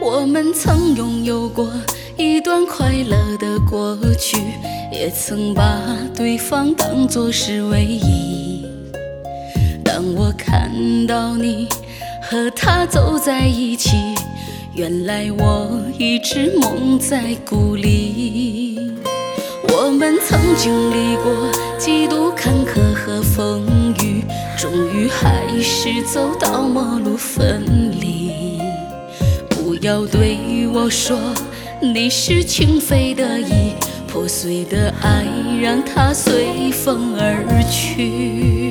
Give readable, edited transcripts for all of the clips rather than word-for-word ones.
我们曾拥有过一段快乐的过去，也曾把对方当作是唯一。当我看到你和他走在一起，原来我一直蒙在鼓里。我们曾经历过几度坎坷和风雨，终于还是走到陌路分离。不要对我说你是情非得已，破碎的爱让它随风而去。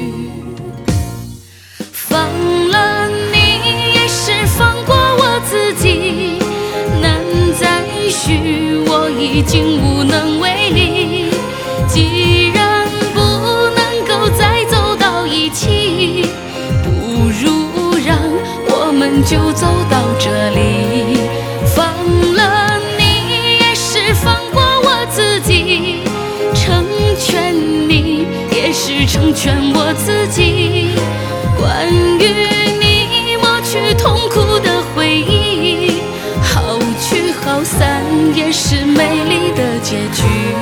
放了你也是放过我自己，难再续我已经无能为力。既然不能够再走到一起，不如让我们就走到这里。放了你也是放过我自己，成全你也是成全我自己。关于你抹去痛苦的回忆，好聚好散也是美丽的结局。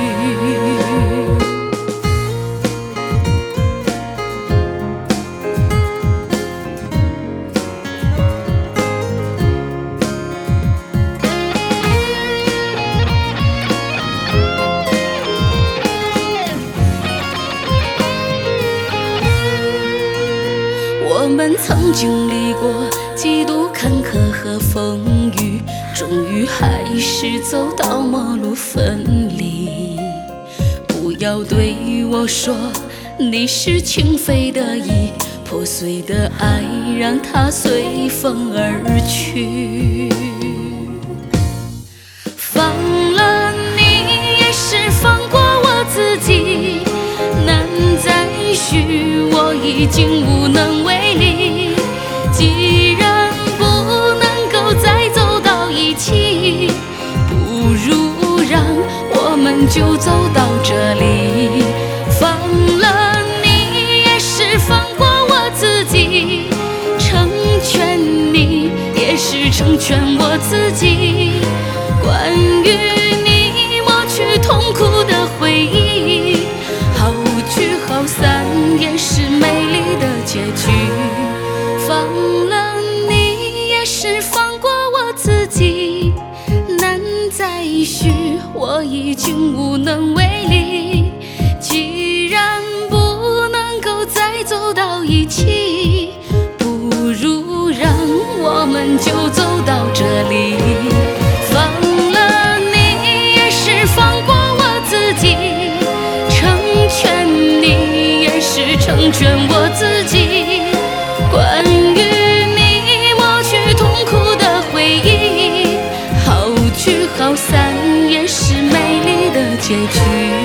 我们曾经历过几度坎坷和风雨，终于还是走到陌路分离。不要对我说你是情非得已，破碎的爱让它随风而去。放了你也是放过我自己，难再续我已经无能为力。既然不能够再走到一起，不如让我们就走到这里。放了你也是放过我自己，成全你也是成全我自己。关于你抹去痛苦的回忆，好聚好散也是美丽的结局。放了你也是放过我自己，难再续我已经无能为力。既然不能够再走到一起，不如让我们就走到这里。放了你也是放过我自己，成全你也是成全我自己。关于你抹去痛苦的回忆，好聚好散也是美丽的结局。